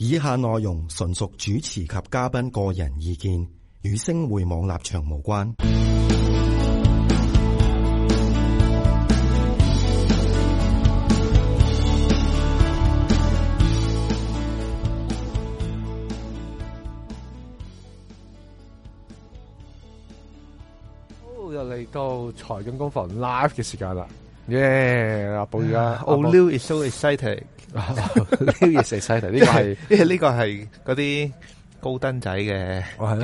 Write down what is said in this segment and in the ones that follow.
以下內容純屬主持及嘉賓個人意見，與星匯網立場無關。 又嚟到財經工房 live 嘅時間啦，阿寶而家 Liu is so excited，Liu is excited， 呢個係因為呢個係嗰啲高登仔嘅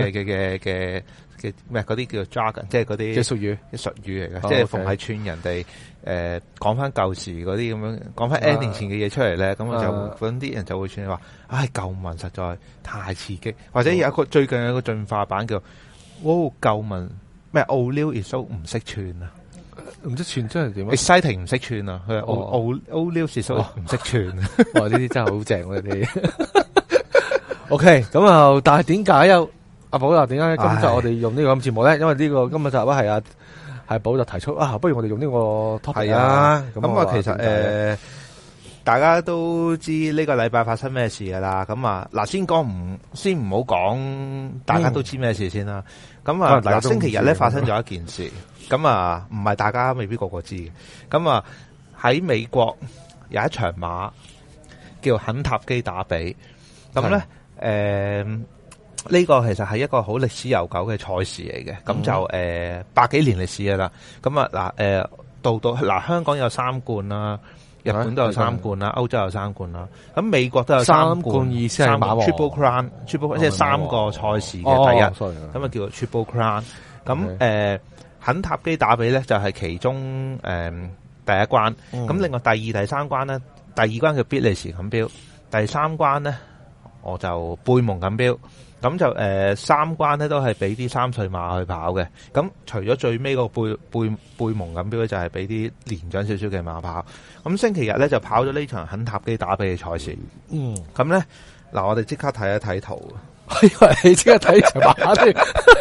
咩嗰啲叫做 jargon， 即係嗰啲術語嚟嘅，即係逢係串人哋講翻舊時嗰啲咁樣，講翻 N 年前嘅嘢出嚟咧，咁就嗰啲人就會串話，唉舊聞實在太刺激，或者有一個最近有一個進化版叫舊聞。咩？Liu is so 唔識串啊！ 唔識串真係點啊 ？Exciting 唔識串啊！佢係Liu is so 唔識串。 哇！呢啲真係好正喎，呢啲。OK， 咁啊，但係點解阿寶啊？點解今集我哋用呢個節目咧？因為呢個今日集係係寶就提出不如我哋用呢個 topic 啊。 咁啊，其實大家都知呢個禮拜發生咩事噶啦。咁啊，嗱，先唔好講，大家都知咩事先啦。咁啊，星期日咧發生咗一件事，咁啊，唔係大家未必個個知嘅。咁啊，喺美國有一場馬叫肯塔基打比，咁咧，呢個其實係一個好歷史悠久嘅賽事嚟嘅，咁就百幾年歷史噶啦。咁啊，嗱，香港有3冠啦。日本都有3冠啦，歐洲有3冠啦，咁美國都有3冠， 意思係馬王 Triple Crown，即係3個賽事嘅第一，咁啊叫做 Triple Crown。咁肯塔基打比咧就係其中第一關，咁另外第2、第3關咧，第2關叫比利時錦標，第3關咧我就貝蒙錦標。咁就3關咧都係俾啲3歲馬去跑嘅，咁除咗最尾個貝蒙錦標咧就係俾啲年長少少嘅馬跑。咁星期日咧就跑咗呢場肯塔基打比嘅賽事。咁咧嗱，我哋即刻睇一睇圖。 以為你即刻睇場馬添。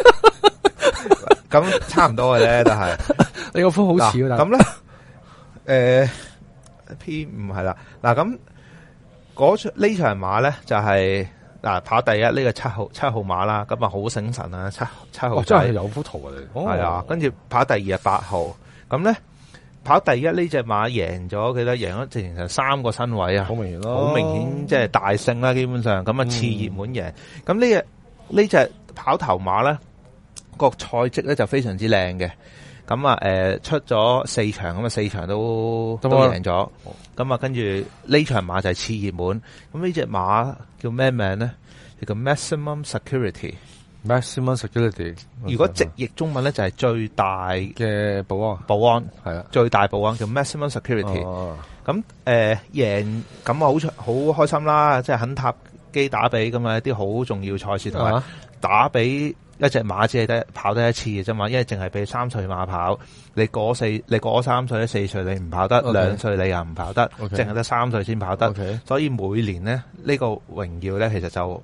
咁差唔多嘅咧，但係你個幅好似啊。 咁咧P 唔係啦。嗱咁呢場馬咧就係。嗱，跑第一呢個7號馬啦，咁啊好醒神啊，七號真係有幅圖啊你， 係啊，跟住跑第2係8號，咁咧跑第一呢隻馬贏咗，記得贏咗直情成3個身位啊， 好明顯咯， 好明顯即係大勝啦，基本上咁啊次熱門贏，咁呢隻跑頭馬咧個賽績咧就非常之靚嘅。咁啊，出咗4場，咁啊4場都贏咗。咁啊，跟住呢場馬就係次熱門。咁呢隻馬叫咩名咧？叫 Maximum Security。Maximum Security。 如果直譯中文咧，就係最大嘅保安。 保安係啦，最大保安叫 Maximum Security。咁贏，咁啊好開心啦！即係肯塔基打比咁啊，一啲好重要賽事同埋打比。一隻馬只係跑得一次嘅啫嘛，因為淨係俾3歲馬跑，你過3歲、4歲你唔跑得，2歲你又唔跑得，淨係得3歲先跑得。所以每年咧呢個榮耀咧，其實就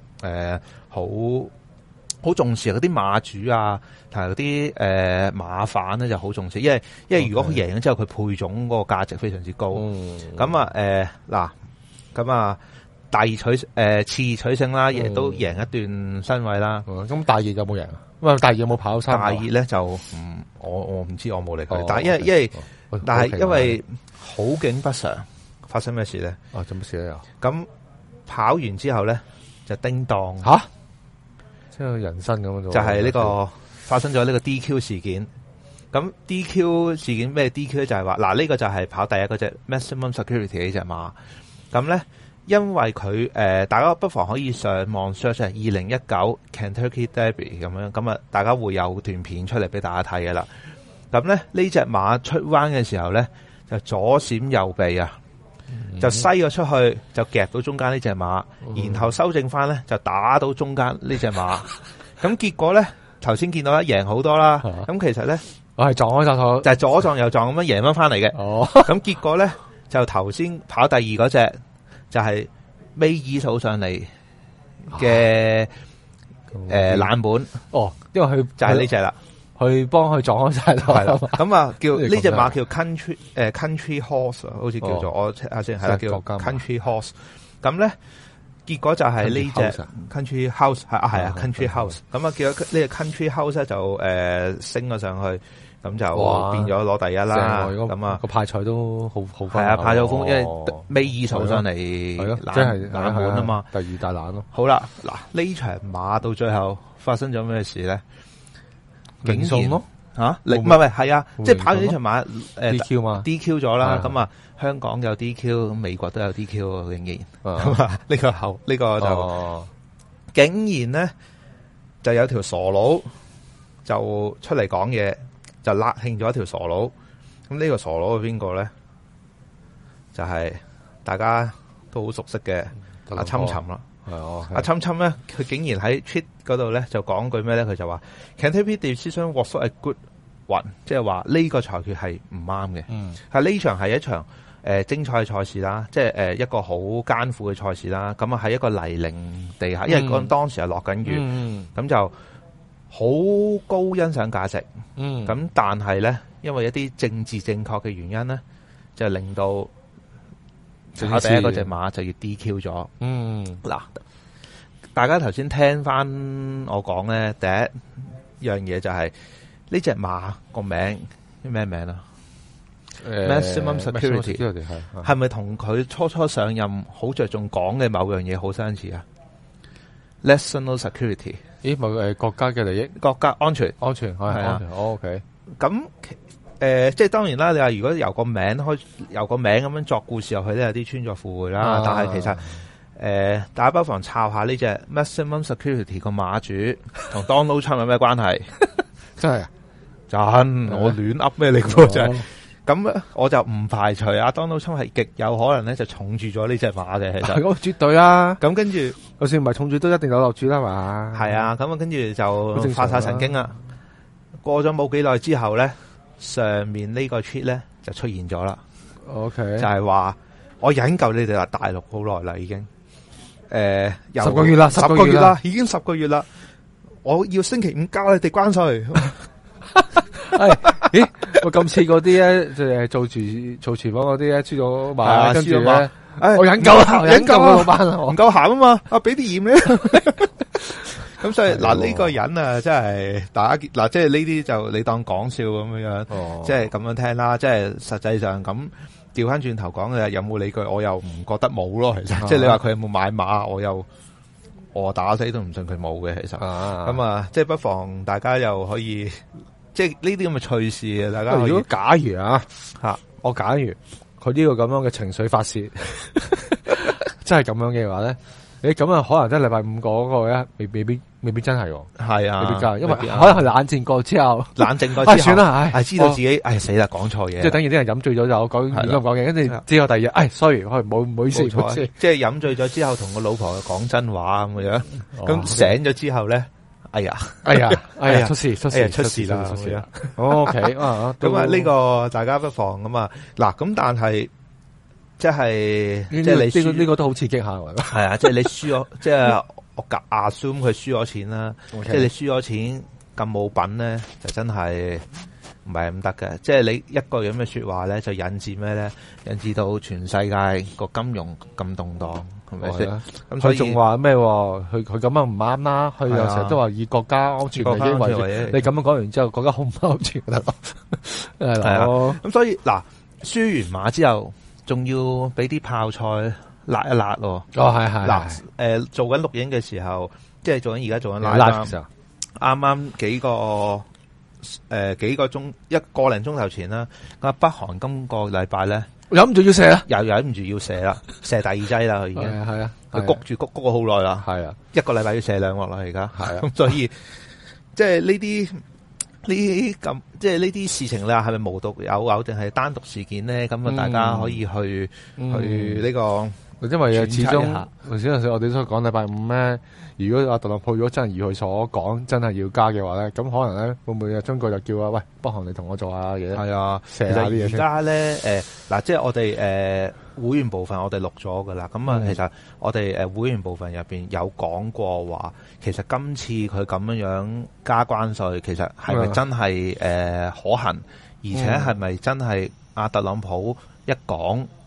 好重視嗰啲馬主啊，同埋嗰啲馬販咧就好重視，因為如果佢贏咗之後，佢配種嗰個價值非常之高。咁啊。次熱取勝啦，亦都贏一段身位啦。 咁大熱有冇贏啊？喂，大熱有冇跑3？ 大熱咧就我唔知，我冇理佢。但係因為好景不常，發生咩事咧？ 做乜事咧？ 咁跑完之後咧就叮當即係人生咁樣， 就係呢個發生咗呢個 DQ 事件。咁 DQ 事件咩 DQ 咧？就係話嗱，呢個就係跑第一嗰隻 Maximum Security 呢隻馬。咁咧。因為佢大家不妨可以上網 search 2019 Kentucky Derby 咁樣，咁啊大家會有段片出嚟俾大家睇嘅啦。咁咧呢隻馬出彎嘅時候咧，就左閃右避啊，就篩咗出去，就夾到中間呢隻馬，然後修正翻咧就打到中間呢隻馬。咁結果咧頭先見到啦，贏好多啦。咁其實咧我係撞開就係左撞右撞咁樣贏翻嚟嘅。咁結果咧就頭先跑第2嗰隻。就係尾二數上嚟嘅冷門因為佢就係呢隻啦， 去幫佢撞開晒係啦。咁啊叫呢隻馬叫 Country Horse， 好似叫做我check下先係啦，叫 Country Horse。咁咧結果就係呢隻 Country Country House 係啊 Country House 咁啊，結果呢隻 Country House 咧就升咗上去，咁就變咗攞第一啦。咁啊個派彩都好係啊，派咗風，因為尾二數上嚟即係冷門啊嘛，第二大冷咯。 好啦，嗱呢場馬到最後發生咗咩事咧？ 竟然咯吓，唔係係啊，即係跑完呢場馬 DQ 嘛 ，DQ 咗啦。咁啊，香港有 DQ， 美國都有 DQ 竟然。咁啊，呢個就竟然咧就有條傻佬就出嚟講嘢，就勒慶咗一條傻佬。咁呢個傻佬係邊個咧？就係大家都好熟悉嘅阿侵侵啦。阿侵侵咧，佢竟然喺 tweet 嗰度咧就講句咩咧？佢就話 Kentucky decision was a good one， 即係話呢個裁決係唔啱嘅。係呢場係一場精彩賽事啦，即係一個好艱苦嘅賽事啦。咁啊喺一個泥濘地下，因為當時係落緊雨，咁就好高欣賞價值。咁但係咧，因為一啲政治正確嘅原因咧，就令到第一嗰隻馬就要 DQ 咗。嗱，大家頭先聽翻我講咧，第一樣嘢就係呢隻馬個名咩名啊？Maximum Security 係咪同佢初上任好着重講嘅某樣嘢好相似啊 ？National Security， 咦，某國家嘅利益、 國家安全係啊。OK， 咁即係當然啦。你話如果由個名咁樣作故事入去咧，有啲穿鑿附會啦。但係其實大家不妨抄下呢隻 Maximum Security 個馬主同 Donald Trump 有咩關係？ 真係真，我亂噏咩嚟嘅就係咁，我就唔排除阿 Donald Trump 係極有可能咧就重住咗呢隻馬嘅。其實咁絕對啊！ 咁跟住， 就算唔係重住，都一定有落住啦嘛。 係啊，咁啊跟住就發晒神經啦。過咗冇幾耐之後咧，上面呢個 tweet 咧就出現咗啦。 OK， 就係話我忍夠你哋大陸好耐啦，已經 10個月啦，10個月啦， 已經10個月啦。我要星期五交你哋關稅。 咦？我咁似嗰啲咧，就係做廚房嗰啲咧，輸咗馬，跟住咧，我忍夠啦，忍夠啦，老闆啦， 唔夠鹹啊嘛，俾啲鹽咧。咁所以嗱，呢個人啊，真係大家嗱，即係呢啲就你當講笑咁樣，即係咁樣聽啦。即係實際上咁調翻轉頭講嘅，有冇理據？我又唔覺得冇咯。其實，即係你話佢有冇買馬，我打死都唔信佢冇嘅。其實，咁啊，即係不妨大家又可以。即係呢啲咁嘅趣事啊！大家如果假如啊我假如佢呢個咁樣嘅情緒發泄，真係咁樣嘅話咧，你咁啊可能真係禮拜五嗰個咧，未必真係喎。 係啊， 未必真，因為可能係冷靜過之後，算啦， 知道自己死啦，講錯嘢， 即係等於啲人飲醉咗就講亂咁講嘢，跟住之後第二日，sorry，唔好意思， 即係飲醉咗之後同個老婆講真話咁樣，咁醒咗之後咧。哎呀， 出事啦！OK， 咁啊，呢個大家不妨咁啊，嗱，咁但係即係你呢個都好刺激下， 係啊，即係你輸咗，即係我assume佢輸咗錢啦，即係你輸咗錢咁冇品咧，就真係唔係咁得嘅。即係你一個咁嘅說話咧，就引致咩咧？引致到全世界個金融咁動盪。係咪先？咁所以仲話咩？佢咁樣唔啱啦。佢有時都話以國家安全為基為主。你咁樣講完之後，國家好唔安全得咯？係啊。咁所以嗱，輸完馬之後，仲要俾啲泡菜辣一辣咯。 係。 嗱，做緊錄影嘅時候，即係而家做緊拉嘅時候，啱啱幾個鐘1個零鐘頭前啦。咁北韓今個禮拜咧。 忍唔住要射啦， 又忍唔住要射啦，射第二劑啦，佢已經係啊，佢谷咗好耐啦，係啊，1個禮拜要射2鑊啦，而家係啊，咁所以即係呢啲咁，即係呢啲事情咧，係咪無獨有偶定係單獨事件咧？咁啊，大家可以去呢個。 因為始終頭先我哋都講禮拜五咧，如果阿特朗普如果真係如佢所講，真係要加嘅話咧，咁可能咧會唔會中國就叫喂，北韓你同我做下嘢？係啊，射下啲嘢。而家咧嗱，即係我哋會員部分我哋錄咗噶啦。咁啊，其實我哋會員部分入邊有講過話，其實今次佢咁樣加關稅，其實係咪真係可行？而且係咪真係阿特朗普一講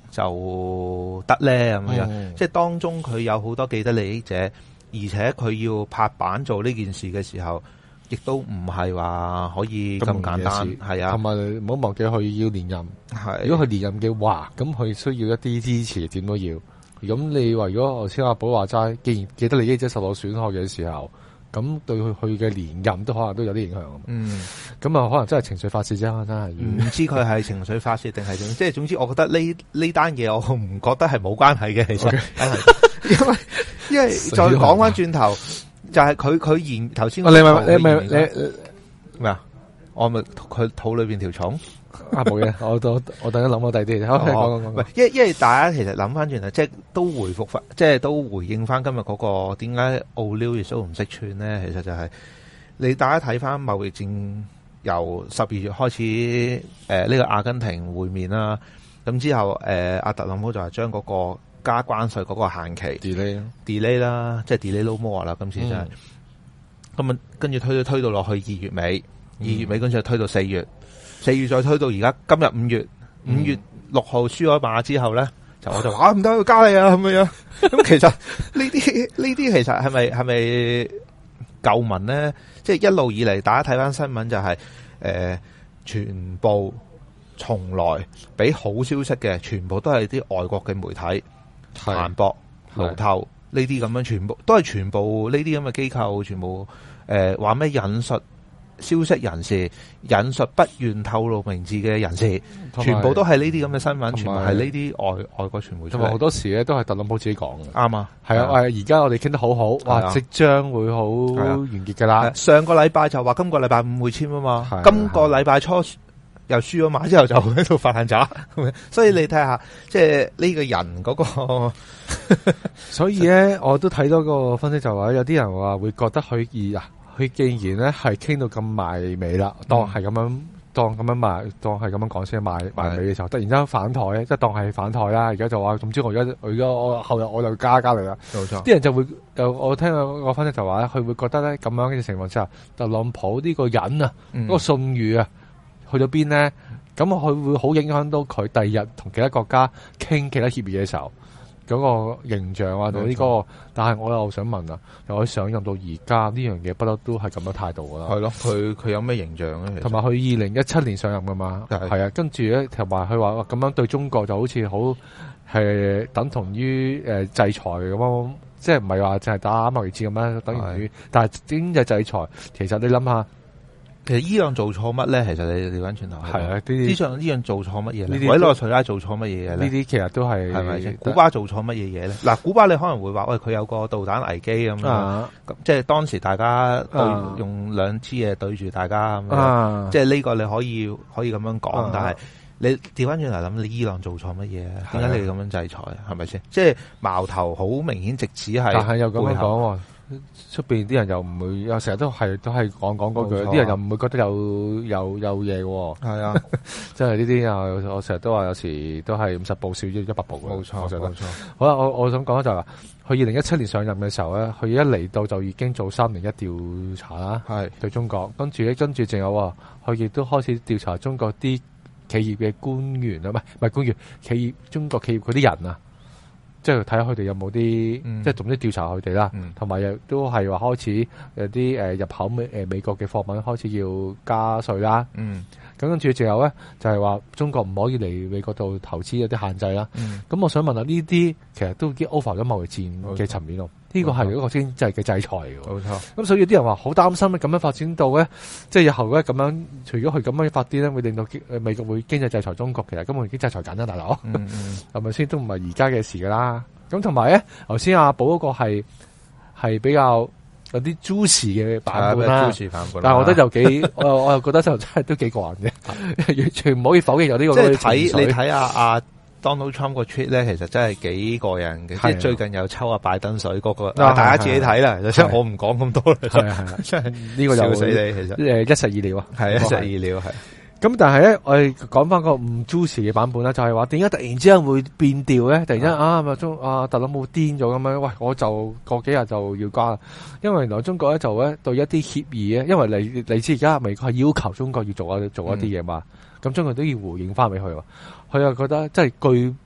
就得咧咁樣。即係當中佢有好多既得利益者，而且佢要拍板做呢件事嘅時候，亦都唔係話可以咁簡單，係啊。 同埋唔好忘記佢要連任， 係。 如果佢連任嘅話，咁佢需要一啲支持，點都要。咁你話如果頭先阿寶話齋，既然既得利益者受到損害嘅時候，咁對佢嘅連任都可能都有啲影響。咁啊可能真係情緒發洩啫，真係唔知佢係情緒發洩定係點，即係總之，我覺得呢單嘢我唔覺得係冇關係嘅，其實，因為再講翻轉頭，就係佢言頭先， 你咩啊？ 我咪佢肚裏邊條蟲。 冇嘢，我等陣諗我第啲。講。 因為大家其實諗翻轉頭，即係都回復翻，即係都回應翻今日嗰個點解澳紐亦都唔識串咧？其實就係你大家睇翻貿易戰由12月開始，呢個阿根廷會面啦，咁之後阿特朗普就係將嗰個加關稅嗰個限期 delay 啦，即係 delay no more 啦，今次真係咁啊，跟住推到落去2月尾，2月尾跟住就推到4月。4月再推到而家今日5月，5月6號輸咗馬之後咧，我就話唔得，要加你啊咁樣。咁其實呢啲其實係咪舊聞咧？即係一路以嚟，大家睇翻新聞就係全部從來俾好消息嘅，全部都係啲外國嘅媒體、彭博、路透呢啲咁樣，全部都係全部呢啲咁嘅機構，全部話咩引述消息人士，引述不願透露名字嘅人士，全部都係呢啲咁嘅新聞，全部係呢啲外國傳媒出嚟。同埋好多時咧都係特朗普自己講嘅。啱啊，係啊，而家我哋傾得好好，哇，即將會好完結噶啦。上個禮拜就話今個禮拜5會簽啊嘛，今個禮拜初又輸咗馬之後就喺度發爛渣，所以你睇下，即係呢個人嗰個。所以咧，我都睇到個分析就話，有啲人話會覺得佢佢既然咧係傾到咁埋尾啦，當係咁樣埋，當係咁樣講先埋尾嘅時候，突然之間反台咧，即係當係反台啦。而家就話，總之我後日我就加嚟啦。冇錯，啲人就會我聽個分析就話咧，佢會覺得咧咁樣嘅情況之下，特朗普呢個人啊，嗰個信譽啊，去到邊咧？咁佢會好影響到佢第二日同其他國家傾其他協議嘅時候。嗰個形象啊，同呢個，但係我又想問啊，由佢上任到而家呢樣嘢，不嬲都係咁樣態度噶啦。係咯，佢有咩形象咧？同埋佢2017年上任噶嘛，係啊，跟住咧同埋佢話咁樣對中國就好似好係等同於制裁咁樣，即係唔係話淨係打貿易戰咁樣，等於，但係經濟制裁，其實你諗下。其實伊朗做錯乜咧？其實你調翻轉頭係啊，伊朗做錯乜嘢咧？委內瑞拉做錯乜嘢嘅咧？呢啲其實都係咪先？古巴做錯乜嘢嘢咧？嗱，古巴你可能會話喂，佢有個導彈危機咁樣，即係當時大家用兩支嘢對住大家咁樣，即係呢個你可以咁樣講，但係你調翻轉頭諗，你伊朗做錯乜嘢？點解你咁樣制裁？係咪先？即係矛頭好明顯，直指係，但係又咁樣講。出邊啲人又唔會，有成日都係講嗰句，啲人又唔會覺得有嘢喎。係啊，即係呢啲我成日都話，有時都係50步少於100步。冇錯，冇錯。好啦，我想講就係話，佢2017年上任嘅時候咧，佢一嚟到就已經做3年1調查啦，係對中國。跟住仲有話，佢亦都開始調查中國啲企業嘅官員啊，唔係官員，中國企業嗰啲人啊。即係睇下佢哋有冇啲，即係總之調查佢哋啦，同埋亦都係話開始有啲入口美國嘅貨品開始要加稅啦。咁跟住仲有咧，就係話中國唔可以嚟美國度投資有啲限制啦。咁我想問下，呢啲其實都已經 over 咗貿易戰嘅層面咯。呢個係一個經濟嘅制裁嚟嘅。冇錯。咁所以有啲人話好擔心咁樣發展到咧，即係日後咧咁樣，除咗佢咁樣發展咧，會令到美國會經濟制裁中國。其實根本已經制裁緊啦，大佬。係咪先？都唔係而家嘅事噶啦。咁同埋咧，頭先阿寶嗰個係比較有啲 juicy 嘅版本啦，但係我覺得就幾，我又覺得就真係都幾過癮嘅，完全唔可以否認有呢個。即係你睇阿 Donald Trump 個 tweet 咧，其實真係幾過癮嘅。即係最近有抽阿拜登水嗰個，大家自己睇啦。即係我唔講咁多啦。係，真係呢個笑死你。其實一石二鳥啊，係一石二鳥係。咁但係咧，我哋講翻個唔 juicy 嘅版本啦，就係話點解突然之間會變調咧？突然間特朗普癲咗咁樣，喂，我就過幾日就要加啦。因為原來中國咧就咧對一啲協議咧，因為你知而家美國係要求中國要做一啲嘢嘛，咁中國都要回應翻俾佢。佢又覺得即係據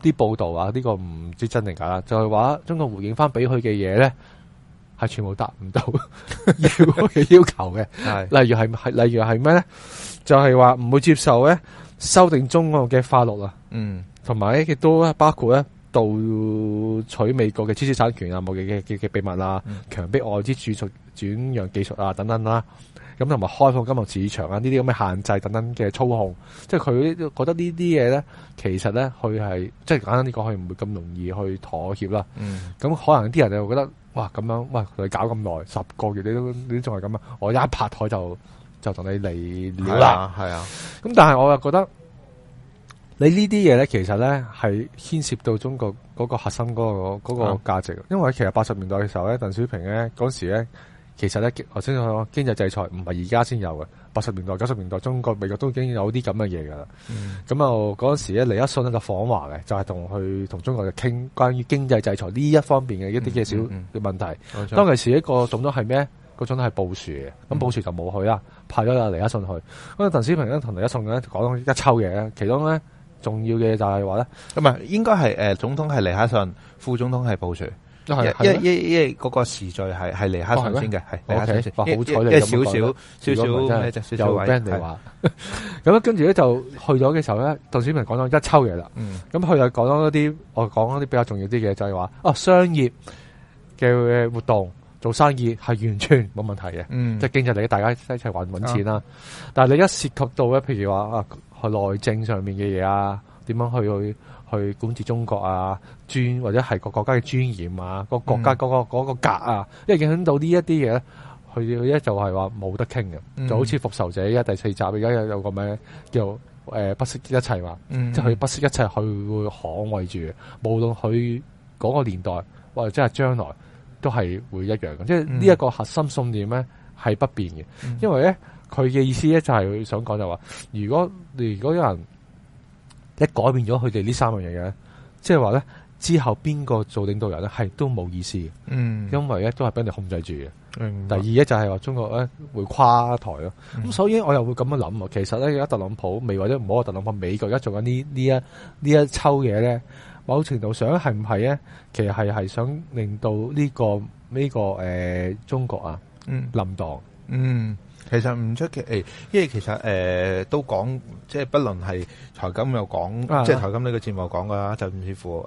啲報道啊，呢個唔知真定假啦，就係話中國回應翻俾佢嘅嘢咧，係全部達唔到要求嘅。例如係咩咧？就係話唔會接受咧修訂中國嘅法律啊。同埋亦都包括咧盜取美國嘅知識產權啊、貿易嘅秘密啊、強迫外資轉讓技術啊等等啦。咁同埋開放金融市場啊，呢啲咁嘅限制等等嘅操控，即係佢覺得呢啲嘢咧，其實咧佢係即係簡單啲講，佢唔會咁容易去妥協啦。咁可能啲人就覺得哇咁樣，哇你搞咁耐10個月，你都仲係咁啊！我一拍台就同你嚟了啦。係啊。咁但係我又覺得你呢啲嘢咧，其實咧係牽涉到中國嗰個核心嗰個價值。因為其實80年代嘅時候咧，鄧小平咧嗰時咧。其實咧，頭先講經濟制裁唔係而家先有嘅，80年代、90年代，中國、美國都已經有啲咁嘅嘢噶啦。咁嗰陣時咧，尼克遜咧就訪華嘅，就係同中國就傾關於經濟制裁呢一方面嘅一啲嘅小嘅問題。當其時一個總統係咩？個總統係布殊嘅，咁布殊就冇去啦，派咗阿尼克遜去。咁鄧小平咧同尼克遜咧講一抽嘢，其中咧重要嘅就係話咧， 唔係應該係總統係尼克遜，副總統係布殊。因為嗰個時序係尼克遜先嘅，係尼克遜先。 好彩你少少咩啫？少少位。 人哋話咁跟住咧就去咗嘅時候咧，鄧小平講咗一抽嘢啦。咁佢又講咗一啲，我講一啲比較重要啲嘅，就係話商業嘅活動做生意係完全冇問題嘅。即係經濟嚟，大家一齊搵錢啦。但係你一涉及到咧，譬如話去內政上面嘅嘢啊，點樣去管治中國啊，或者係個國家嘅尊嚴啊，個國家嗰個格啊，因為影響到呢一啲嘢咧，佢咧就係話冇得傾嘅，就好似復仇者第4集而家有個名叫不惜一切嘛，即係佢不惜一切去會捍衛住，無論佢嗰個年代或者係將來都係會一樣嘅，即係呢一個核心信念咧係不變嘅，因為咧佢嘅意思咧就係想講就話，如果有人一改變咗佢哋呢3樣嘢嘅，即係話咧之後邊個做領導人咧係都冇意思嘅，因為咧都係俾人哋控制住嘅。第二咧就係話中國咧會垮台咯，咁所以我又會咁樣諗，其實咧而家特朗普未或者唔好話特朗普，美國而家做緊呢一抽嘢咧，某程度上係唔係咧？其實係想令到呢個中國啊冧檔。 其實唔出奇，因為其實都講，即係不論係財金又講，即係財金呢個節目講噶，就甚至乎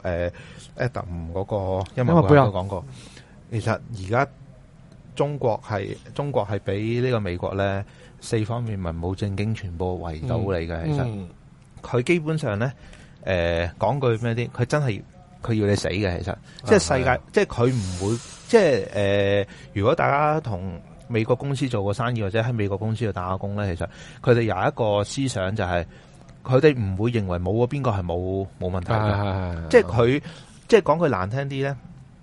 Adam 嗰個音樂都講過。其實而家中國係俾呢個美國咧4方面文武政經全部圍到你嘅。其實佢基本上咧講句咩啲，佢真係佢要你死嘅。其實即係世界，即係佢唔會，即係如果大家同美國公司做過生意或者喺美國公司度打工咧，其實佢哋有一個思想就係佢哋唔會認為冇邊個係冇問題嘅，即係佢即係講句難聽啲咧，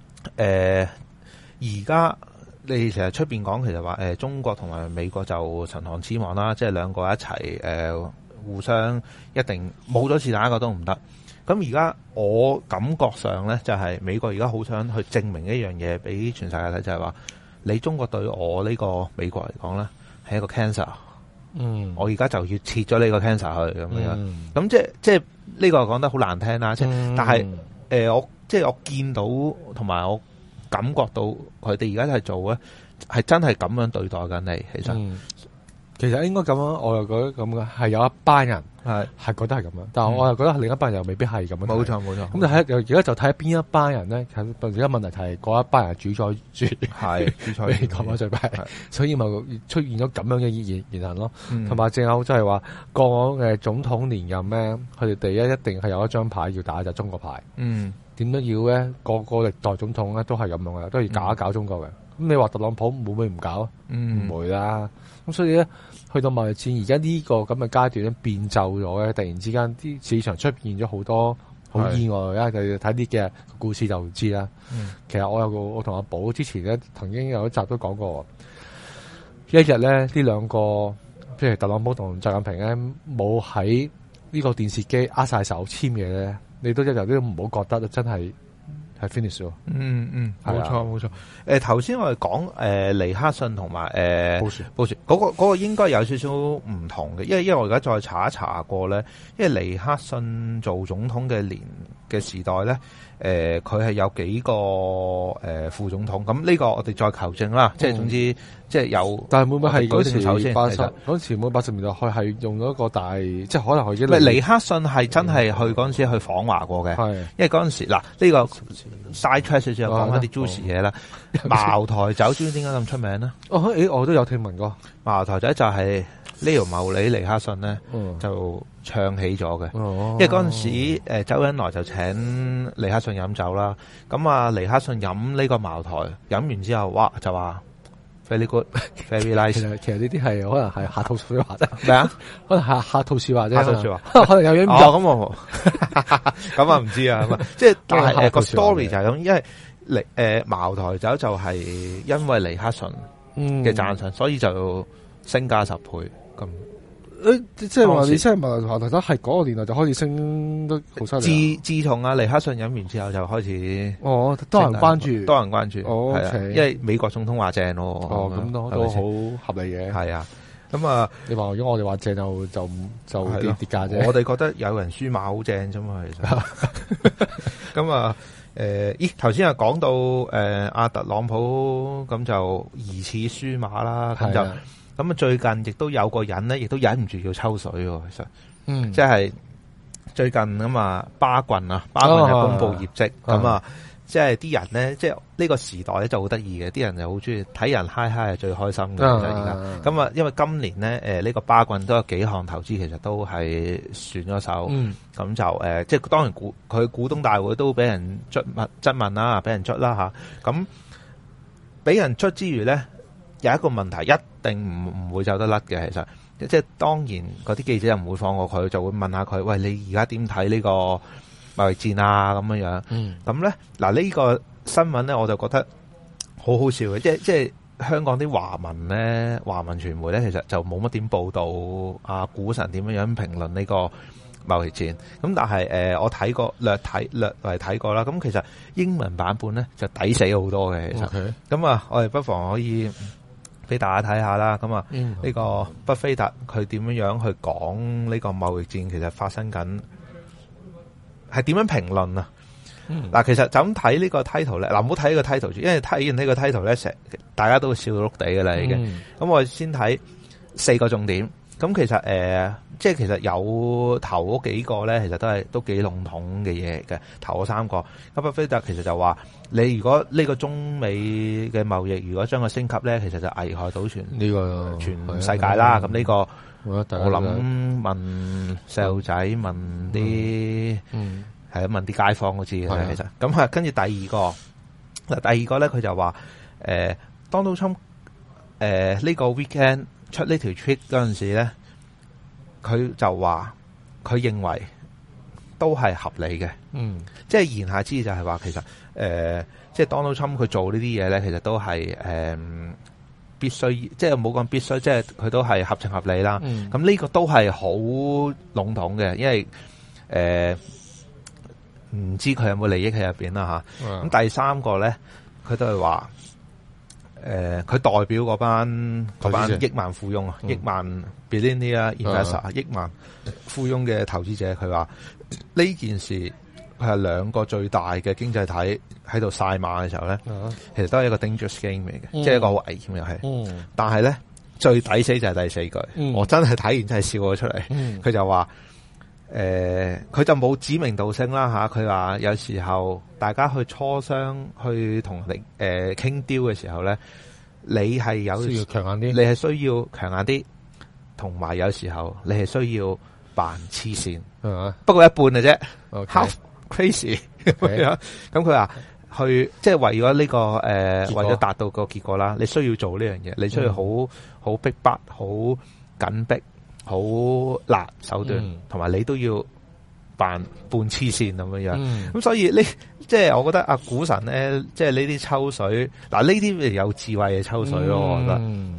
而家你成日出邊講，其實話中國同埋美國就唇亡齒亡啦，即係兩個一齊互相一定冇咗是但一個都唔得。咁而家我感覺上咧就係美國而家好想去證明一樣嘢俾全世界睇，就係話。你中國對我呢個美國嚟講咧，係一個 cancer。我而家就要切咗呢個 cancer 去咁樣。咁即係呢個講得好難聽啦。但係我見到同埋我感覺到佢哋而家係做咧，係真係咁樣對待緊你。其實應該咁樣，我又覺得咁嘅係有一班人係覺得係咁樣，但係我又覺得另一班人又未必係咁樣。 冇錯。 咁就喺而家就睇下邊一班人咧。而家問題係嗰一班人主宰住，主宰咁樣最弊，所以咪出現咗咁樣嘅言行咯。同埋正好即係話過往嘅總統連任咧，佢哋第一定係有一張牌要打就係中國牌。點都要咧？個歷代總統咧都係咁樣嘅，都要搞一搞中國嘅。咁你話特朗普會唔會唔搞？唔會啦。咁所以咧，去到貿易戰而家呢個咁嘅階段咧，變奏咗咧，突然之間啲市場出現咗好多好意外啊！睇啲嘅故事就知啦。其實我同阿寶之前咧曾經有一集都講過，一日咧呢兩個，譬如特朗普同習近平咧冇喺呢個電視機握晒手簽嘢咧，你都一日都唔好覺得真係係 finish 喎。 冇錯冇錯。頭先我哋講尼克遜同埋布殊嗰個應該有少少唔同嘅，因為我而家再查一查過咧，因為尼克遜做總統嘅時代咧。佢係有幾個副總統，咁呢個我哋再求證啦。即係總之，即係有。但係會唔會係嗰時80 年代佢係用咗一個大，即係可能佢已經。 尼克遜係真係去嗰陣時去訪華過嘅，因為嗰陣時嗱呢個 side track 少少講翻啲 juicy 嘢啦。茅台酒知唔知點解咁出名呢？ 我都有聽聞過。茅台酒就係呢條茂利尼克遜咧就唱起咗嘅，因為嗰陣時周恩來就請尼克遜飲酒啦，咁啊尼克遜飲呢個茅台，飲完之後，哇就話 very good，very nice。 其實呢啲係可能係客套說話啫， 咩啊？ 可能係客套說話啫， 客套說話， 可能有嘢唔咁啊唔知啊，即係但係個 story 就係咁，因為茅台酒就係因為尼克遜嘅讚賞，所以就升價10倍咁。 即係話你真係茅台酒係嗰個年代就開始升得好犀利。 自從尼克遜飲完之後就開始多人關注， 係啊，因為美國總統話正咯。 咁都好合理嘅。 係啊，咁啊， 你話如果我哋話正就跌價啫。 我哋覺得有人輸馬好正啫嘛，其實。咁啊，頭先又講到阿特朗普咁就疑似輸馬啦，咁就。咁啊，最近亦都有個人咧，亦都忍唔住要抽水喎。其實，即係最近咁啊，巴郡就公布業績，咁啊，即係啲人咧，即係呢個時代咧就好得意嘅，啲人就好中意睇人嗨係最開心嘅。就而家，咁啊，因為今年咧，呢個巴郡都有幾項投資，其實都係選咗手，咁就即係當然佢股東大會都俾人質問啦，俾人捽啦吓，咁俾人捽之餘咧。有一個問題一定唔會走得甩嘅，其實即係當然嗰啲記者又唔會放過佢，就會問下佢：喂，你而家點睇呢個貿易戰啊？咁樣樣。咁咧嗱呢個新聞咧，我就覺得好好笑嘅，即係香港啲華文傳媒咧，其實就冇乜點報導啊股神點樣評論呢個貿易戰。咁但係我睇過略為睇過啦。咁其實英文版本咧就抵死好多嘅，其實。咁啊，我哋不妨可以俾大家睇下啦，咁啊呢個巴菲特佢點樣去講呢個貿易戰其實發生緊，係點樣評論啊？嗱，其實就咁睇呢個 title 咧，嗱唔好睇呢個 title 住，因為睇完呢個 title 咧，大家都會笑到碌地㗎啦已經。咁我哋先睇4個重點。咁其實即係其實有頭嗰幾個咧，其實都幾籠統嘅嘢嚟嘅。頭嗰3個，咁巴菲特其實就話：你如果呢個中美嘅貿易，如果將佢升級咧，其實就危害到全世界啦。咁呢個我諗問細路仔問啲係問啲街坊都知嘅。其實咁啊，跟住第二個咧，佢就話Donald Trump 呢個 weekend。出呢條 tweet 嗰陣時咧，佢就話佢認為都係合理嘅，即係言下之意就係話其實即係 Donald Trump 佢做呢啲嘢咧，其實都係必須，即係冇講必須，即係佢都係合情合理啦。咁呢個都係好籠統嘅，因為唔知佢有冇利益喺入邊啦吓。咁第3個咧，佢都係話。佢代表嗰班億萬富翁啊，億萬 billionaire investor，億萬富翁嘅投資者，佢話呢件事佢係2個最大嘅經濟體喺度晒馬嘅時候咧，其實都係一個 dangerous game 嚟嘅，即係一個好危險嘅遊戲。但係咧最抵死就係第4句，我真係睇完真係笑咗出嚟。佢就話佢就冇指名道姓啦吓，佢話有時候大家去磋商去同你傾雕嘅時候咧，你係需要強硬啲，你係需要強硬啲，同埋有時候你係需要扮黐線，不過一半嘅啫。Half crazy 咁佢話去即係為咗呢個為咗達到個結果啦，你需要做呢樣嘢，你需要好逼迫、好緊迫、好辣手段，同埋你都要扮半黐線咁樣樣。咁所以即係我覺得阿股神咧，即係呢啲抽水，嗱呢啲有智慧嘅抽水咯，我覺得。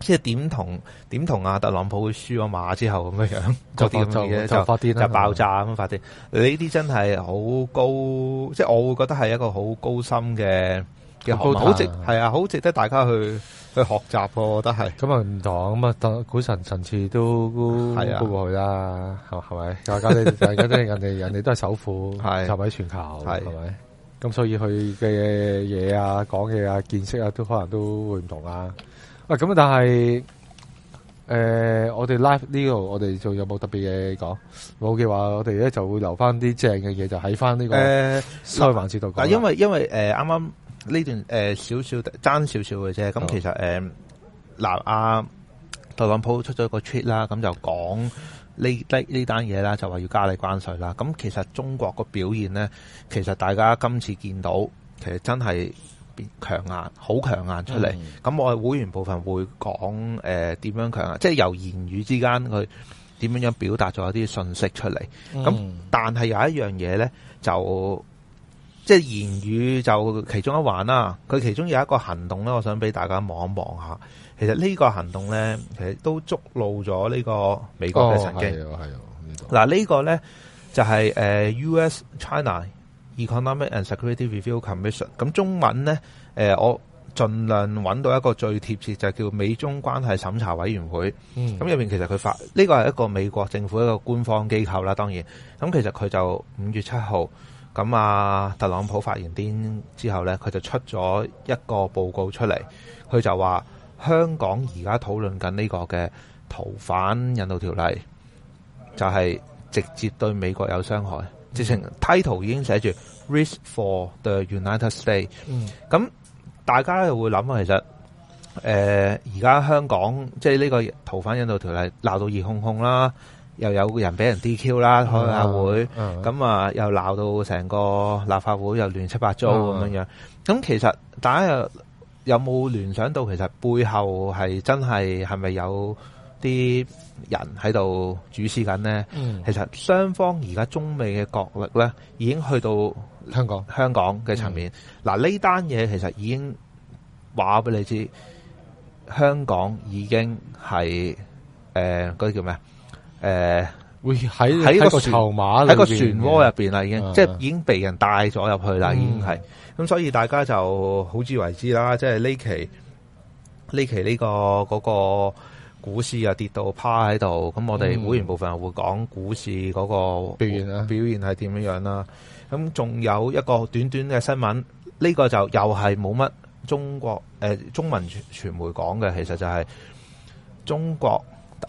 即係點同阿特朗普輸咗馬之後咁樣嗰啲咁嘅嘢就發癲啦， 就爆炸咁發癲。呢啲真係好高，即係我會覺得係一個好高深嘅學問，好值得大家去學習，我覺得係。 咁啊唔同咁啊，股神層次都高過佢啦，係咪？大家人哋都係首富，集喺全球，係咪？咁所以佢嘅嘢啊、講嘢啊、見識啊，都可能都會唔同啊。喂，咁但係我哋 live 呢度，我哋仲有冇特別嘢講？冇嘅話，我哋咧就會留翻啲正嘅嘢，就喺翻呢個收環節度講。 因為啱啱呢段少少爭少少嘅啫。咁其實阿特朗普出咗個 tweet 啦，咁就講呢單嘢啦，就話要加你關稅啦。咁其實中國個表現咧，其實大家今次見到，其實真係強硬，好強硬出嚟。咁我哋會員部分會講點樣強硬，即係由言語之間佢點樣表達咗一啲信息出嚟。咁但係有一樣嘢咧，就即係言語就其中一環啦。佢其中有一個行動咧，我想俾大家望一望下。其實呢個行動咧，其實都觸怒咗呢個美國嘅神經。嗱，呢個咧就係US China Economic and Security Review Commission。咁中文咧，我盡量揾到一個最貼切，就係叫美中關係審查委員會。咁入面其實佢發呢個係一個美國政府一個官方機構啦，當然。咁其實佢就5月7號，咁特朗普發完癲之後咧，佢就出咗一個報告出嚟，佢就話香港而家討論緊呢個嘅逃犯引渡條例，就係直接對美國有傷害。直情 title 已經寫住 Risk for the United States。咁大家又會諗啊，其實而家香港即係呢個逃犯引渡條例鬧到熱烘烘啦，又有人俾人 DQ 啦，開下會，咁又鬧到成個立法會又亂七八糟咁樣樣。咁其實大家有冇聯想到，其實背後係真係咪有啲人喺度主持緊呢？其實雙方而家中美嘅角力咧，已經去到香港嘅層面。嗱，呢單嘢其實已經話俾你知，香港已經係嗰啲叫咩？ 會喺個籌碼喺個漩渦入邊啦，已經即係已經被人帶咗入去啦，已經係。咁所以大家就好自為之啦，即係呢期呢個嗰個股市又跌到趴喺度，咁我哋會員部分會講股市嗰個表現係點樣啦。咁仲有一個短短嘅新聞，呢個就又係冇乜中文傳媒講嘅，其實就係中國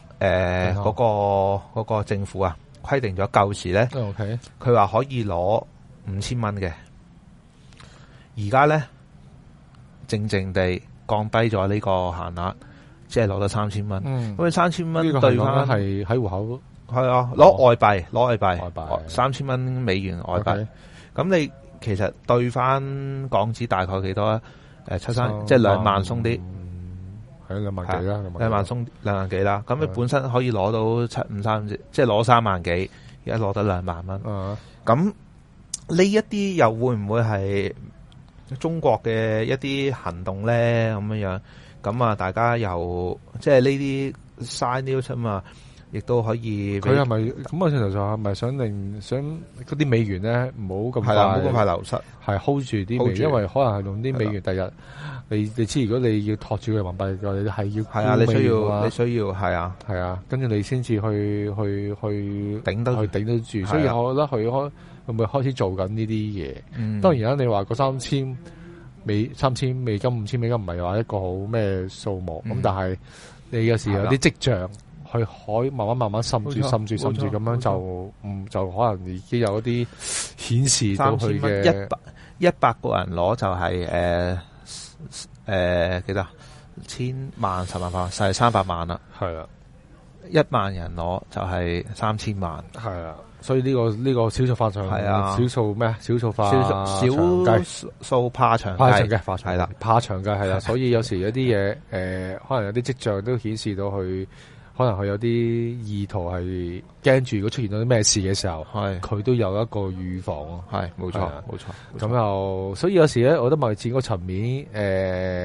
嗰個政府啊規定咗舊時咧，佢話可以攞5000蚊嘅。而家咧，靜靜地降低咗呢個限額，即係攞到3000蚊。咁你3000蚊對翻係喺戶口， 係啊，攞外幣，3000蚊美元外幣。咁你其實對翻港紙大概幾多啊？73，即係2萬鬆啲， 係2萬幾啦 ，2萬鬆2萬幾啦。咁你本身可以攞到753，即係攞3萬幾，而家攞得2萬蚊。咁呢一啲又會唔會係中國嘅一啲行動咧？咁樣，咁大家又即係呢啲 side news 啊嘛，亦都可以。 佢係咪咁？我程度上係咪想嗰啲美元咧唔好咁快， 唔好咁快流失， 係 hold 住啲美元，因為可能係用啲美元。第日你知，如果你要托住佢人民幣嘅，你係要係啊，你需要係啊， 跟住你先至去頂得住。所以我覺得佢會唔會開始做緊呢啲嘢？當然啦，你話個3000美金、5000美金唔係話一個好咩數目咁，但係你有時有啲跡象，佢可以慢慢滲住咁樣就可能已經有一啲顯示到佢嘅 100個人攞就係幾多1000萬10萬塊係300萬啦，係啦，1萬人攞就係3000萬，係啦。 所以呢個少數化場係啊，少數咩？少數化少數怕長計係啦，怕長計係啦。所以有時有啲嘢可能有啲跡象都顯示到佢可能佢有啲意圖係驚住，如果出現到啲咩事嘅時候，佢都有一個預防咯。係冇錯。咁又所以有時咧，我覺得貿易戰嗰層面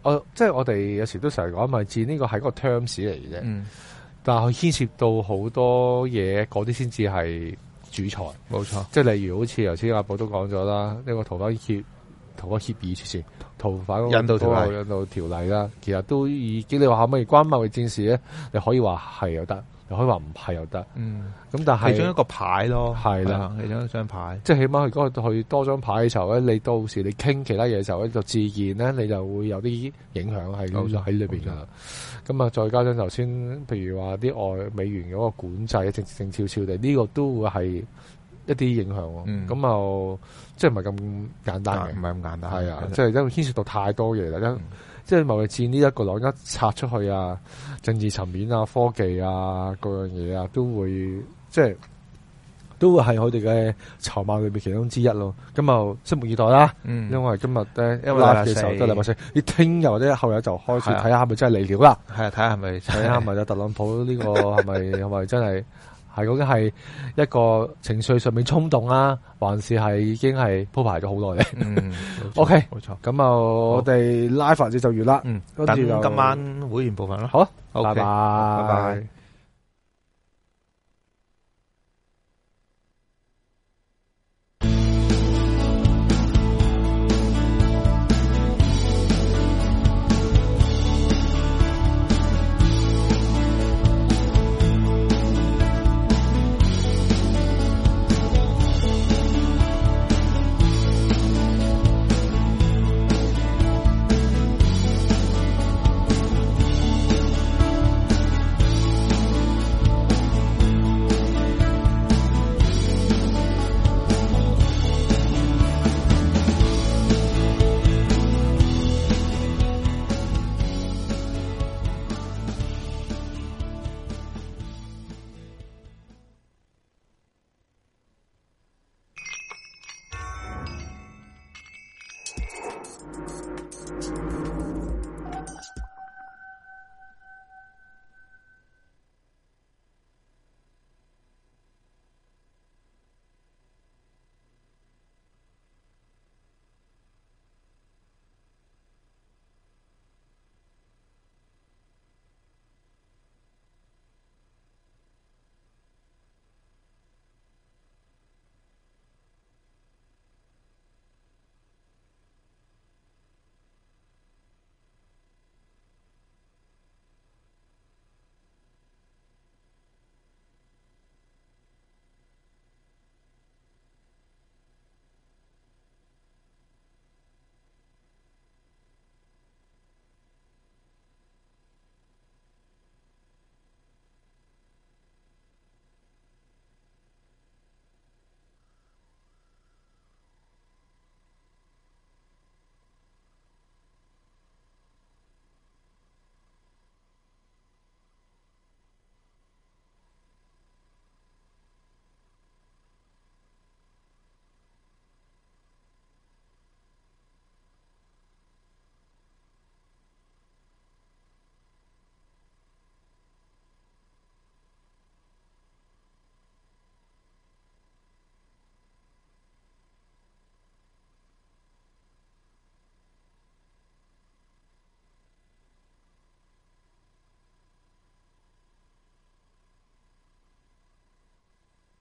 即係我哋有時都成日講貿易戰呢個係個 terms 嚟嘅啫。 嗯， 但係佢牽涉到好多嘢，嗰啲先至係主材。 冇錯。 即係例如好似頭先阿寶都講咗啦，呢個逃犯協議之前，逃犯嗰個引渡條例啦，其實都已經你話可唔可以關貿易戰事咧？你可以話係又得，你可以話唔係又得。 嗯， 咁但係其中一個牌咯， 係啦， 其中一張牌， 即係起碼佢嗰個去多張牌嘅時候咧，你到時你傾其他嘢嘅時候咧，就自然咧你就會有啲影響喺裏邊噶啦。咁啊，再加上頭先，譬如話啲美元嗰個管制，靜悄悄地，呢個都會係一啲影響。咁啊，即係唔係咁簡單嘅， 唔係咁簡單。 係啊，即係因為牽涉到太多嘢啦。即係貿易戰呢一個浪一拆出去啊，政治層面啊、科技啊、各樣嘢啊，都會即係都會係我哋嘅籌碼裏邊其中之一咯。咁啊，拭目以待啦。因為今日咧，因為嘅時候都係禮拜四，你聽日或者後日就開始睇下係咪真係嚟料啦。 係啊，睇下係咪睇下係咪特朗普呢個係咪真係究竟係一個情緒上面衝動啊，還是係已經係鋪排咗好耐咧？OK， 冇錯。 咁啊，我哋 live 環節就完啦。 等今晚會員部分咯。 好， 拜拜。